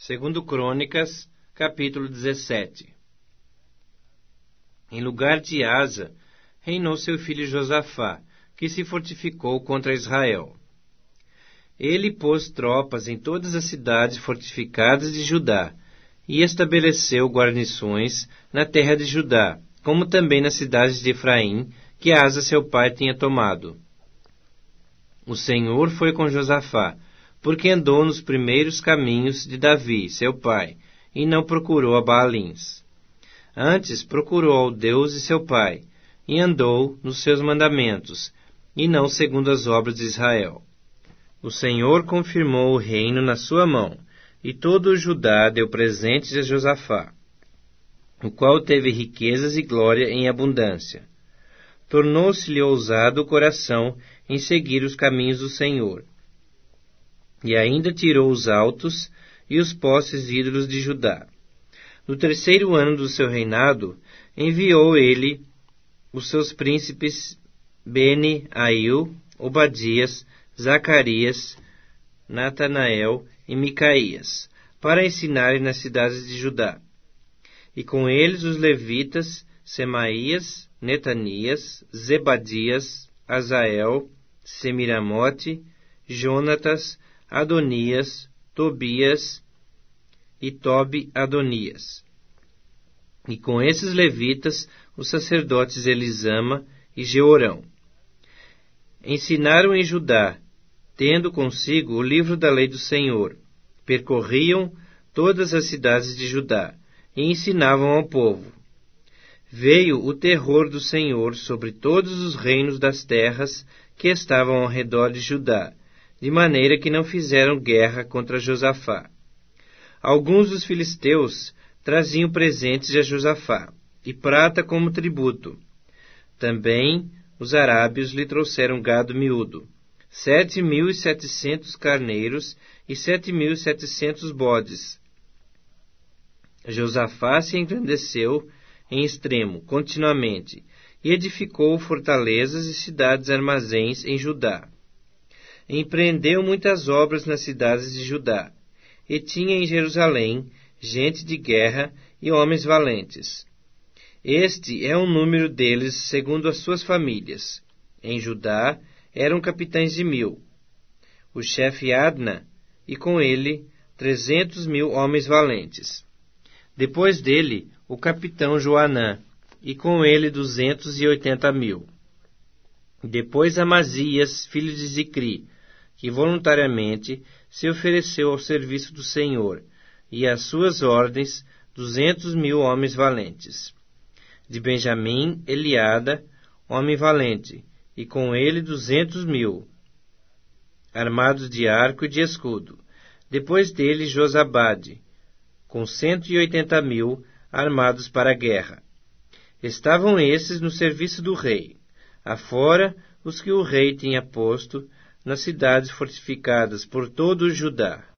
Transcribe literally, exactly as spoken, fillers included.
Segundo Crônicas, capítulo dezessete. Em lugar de Asa, reinou seu filho Josafá, que se fortificou contra Israel. Ele pôs tropas em todas as cidades fortificadas de Judá, e estabeleceu guarnições na terra de Judá, como também nas cidades de Efraim, que Asa seu pai tinha tomado. O Senhor foi com Josafá, porque andou nos primeiros caminhos de Davi, seu pai, e não procurou a Baalins. Antes procurou ao Deus de seu pai, e andou nos seus mandamentos, e não segundo as obras de Israel. O Senhor confirmou o reino na sua mão, e todo o Judá deu presentes a Josafá, o qual teve riquezas e glória em abundância. Tornou-se-lhe ousado o coração em seguir os caminhos do Senhor. E ainda tirou os altos e os postes ídolos de Judá. No terceiro ano do seu reinado, enviou ele os seus príncipes Beni, Ail, Obadias, Zacarias, Natanael e Micaías, para ensinarem nas cidades de Judá. E com eles os levitas Semaías, Netanias, Zebadias, Azael, Semiramote, Jonatas, Adonias, Tobias e Tobi-Adonias. E com esses levitas, os sacerdotes Elisama e Jeorão. Ensinaram em Judá, tendo consigo o livro da lei do Senhor. Percorriam todas as cidades de Judá e ensinavam ao povo. Veio o terror do Senhor sobre todos os reinos das terras que estavam ao redor de Judá, de maneira que não fizeram guerra contra Josafá. Alguns dos filisteus traziam presentes a Josafá, e prata como tributo. Também os arábios lhe trouxeram gado miúdo, sete mil e setecentos carneiros e sete mil e setecentos bodes. Josafá se engrandeceu em extremo, continuamente, e edificou fortalezas e cidades armazéns em Judá. Empreendeu muitas obras nas cidades de Judá, e tinha em Jerusalém gente de guerra e homens valentes. Este é o número deles segundo as suas famílias. Em Judá eram capitães de mil. O chefe Adna, e com ele trezentos mil homens valentes. Depois dele, o capitão Joanã, e com ele duzentos e oitenta mil. Depois Amazias, filho de Zicri, que voluntariamente se ofereceu ao serviço do Senhor, e às suas ordens duzentos mil homens valentes. De Benjamim, Eliada, homem valente, e com ele duzentos mil, armados de arco e de escudo. Depois dele Josabade, com cento e oitenta mil, armados para a guerra. Estavam esses no serviço do rei, afora os que o rei tinha posto nas cidades fortificadas por todo o Judá.